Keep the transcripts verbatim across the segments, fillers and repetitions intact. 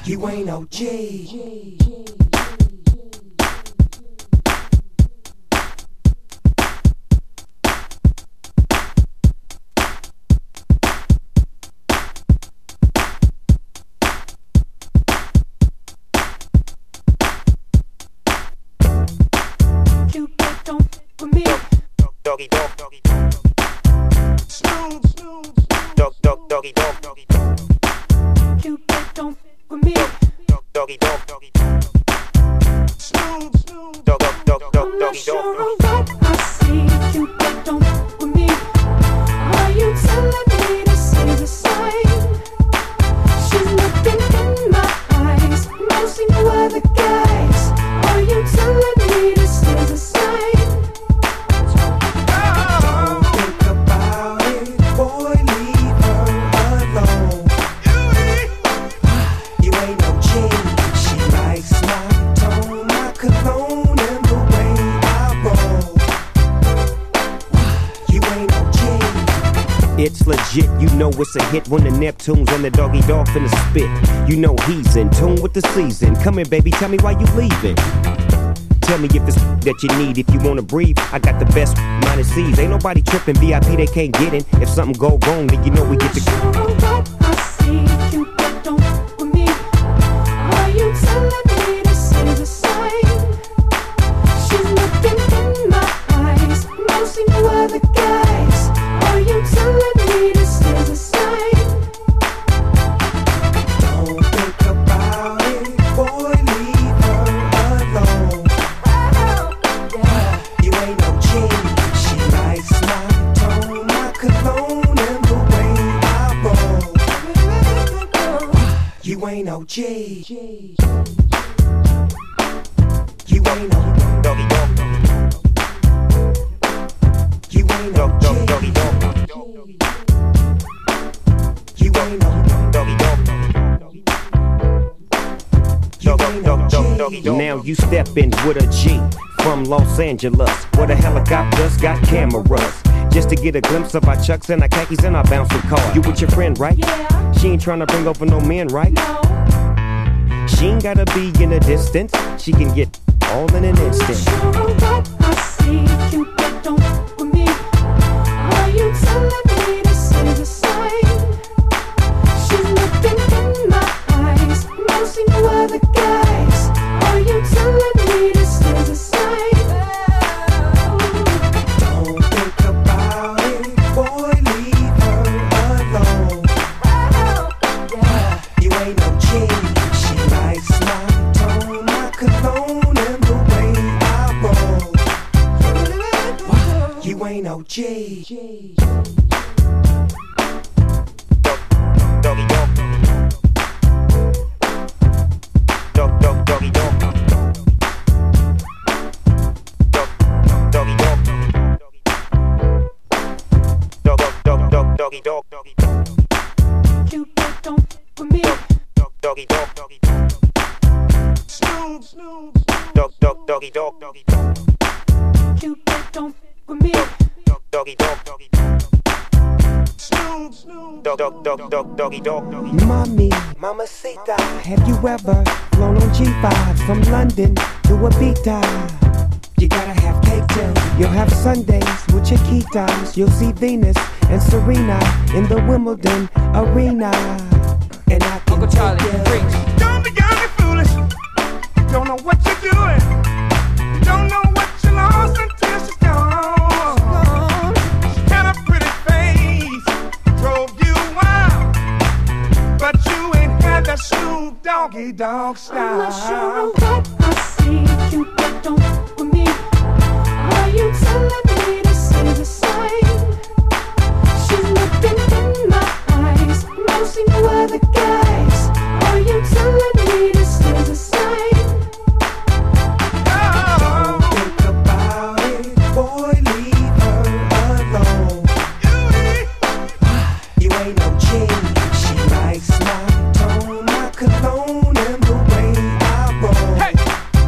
You ain't O G. Doggy dog, doggy dog, Snoop, Snoop, dog, dog, doggy dog, doggy dog. Cupid don't with me. Dog, doggy dog, doggy dog. Snoop, Snoop, dog, dog, dog, dog, doggy dog. I'm not sure what I see. Cupid don't with me. Are you telling me this is a sign? She's looking in my eyes, mostly no other guys. Are you telling me this is a sign? It's legit, you know it's a hit when the Neptunes and the doggy dog finna spit. You know he's in tune with the season. Come here, baby, tell me why you leaving. Tell me if it's that you need, if you wanna breathe. I got the best minus C's. Ain't nobody tripping, V I P they can't get in. If something go wrong, then you know we get to go. What I see, Cupid don't with me. Are you telling me this is a sign? She's looking in my eyes, mostly no other guys. Are you telling me this is a sign? Don't think about it, boy, leave her alone. Yeah. You ain't no G, she likes my tone, my cologne, and the way I roll. You ain't no G. You ain't no doggy dog. You ain't no dog, doggy dog. You ain't no doggy dog. Dog, dog, dog, doggy dog. Now you step in with a G from Los Angeles, where the helicopters got cameras, just to get a glimpse of our chucks and our khakis and our bouncing car. You with your friend, right? Yeah. She ain't tryna bring over no men, right? No. She ain't gotta be in a distance. She can get all in an instant. I'm not sure what I see. Cupid don't with me. Are you telling me this is a sign? She's looking in my eyes, mostly no other guys. Are you telling me this is a sign? Don't think about it, boy, leave her alone. Yeah. You ain't no G, she likes my tone, my cologne, and the way I roll. You ain't no G. Doggy dog. Dog, dog, doggy dog. Dog, doggy dog. Dog, dog, dog, doggy dog. Cupid don't with me. Dog, doggy dog. Snoop, Snoop. Dog, dog, doggy dog. Cupid don't with me. Dog, doggy dog. Snoop, Snoop. Dog, dog, dog, dog, doggy dog. Mommy, mamacita, have you ever flown on G fives from London to Ibiza? You gotta have cake too. You'll have Sundays with Chiquitas. You'll see Venus and Serena in the Wimbledon arena. And I can Uncle Charlie, take you. preach. Don't be young and foolish. You don't know what you're doing. You don't know what you lost until she's gone. She had a pretty face, drove you wild, but you ain't had that Snoop Doggy Dog style. I'm not sure what I see. Cupid don't with me. Are you telling me this is a sign? She's looking in my eyes, mostly no other guys. Are you telling me this is a sign? Don't think about it, boy, leave her alone. You ain't no G, she likes my tone, my cologne, and the way I roll. Hey.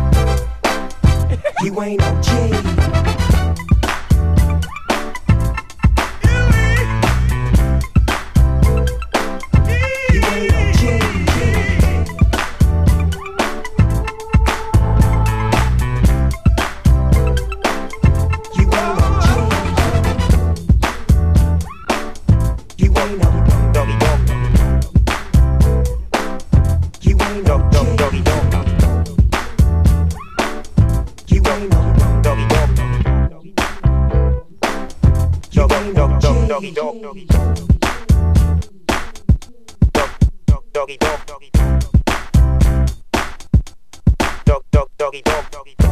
You ain't no G. You ain't no G. ain't no dog, doggy dog. You ain't no doggy dog. Dog, dog, dog, doggy dog. Dog, doggy dog. Dog, dog, doggy dog.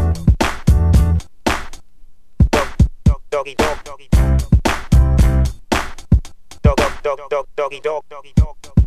Doggy dog. Dog, dog, dog, doggy dog. Doggy dog.